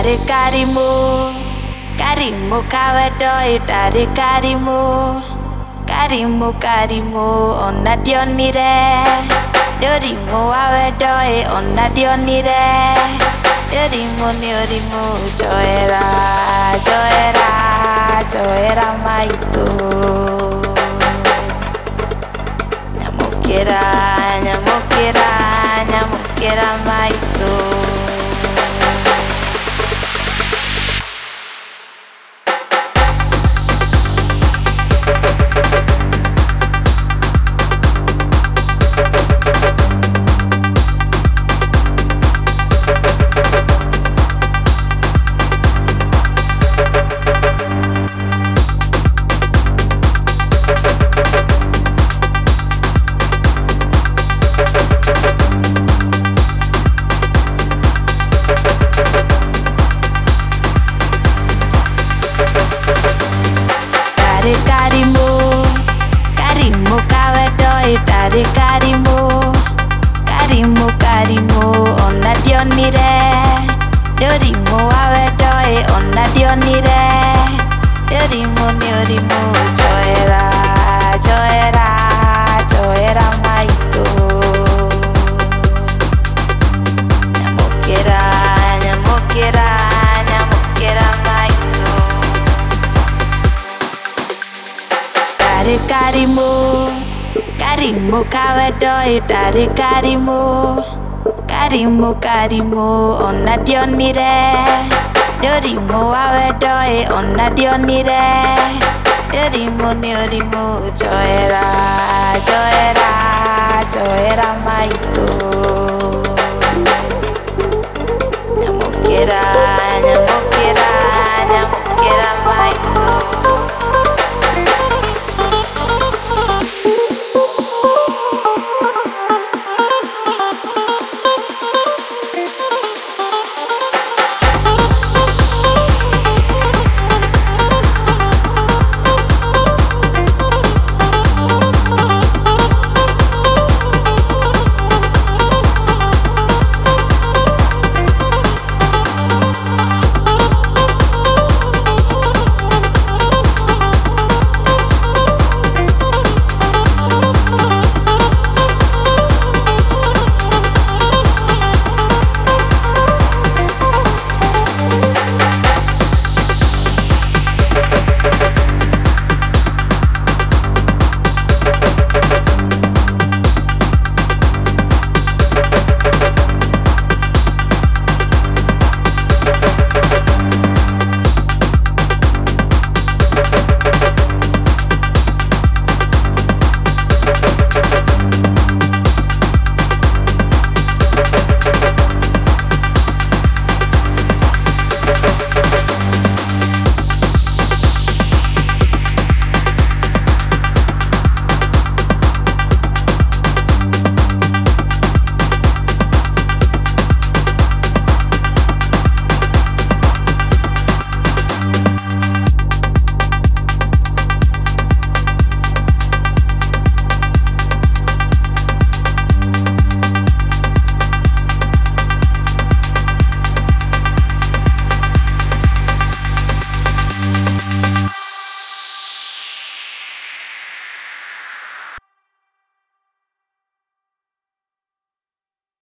Dari karimu, karimu kawedo dari karimu, karimu onna dionire, dorimu awedo onna dionire, dorimu joera maitu, nyamukira maitu. Karimu kawedo dari karimu onna dionire, dorimu awedo onna dionire, dorimu joera maitu, nyamukira maitu. Dari karimu kawedo dari karimu onna dionire, dorimu awedo onna dionire, dorimu joera maitu.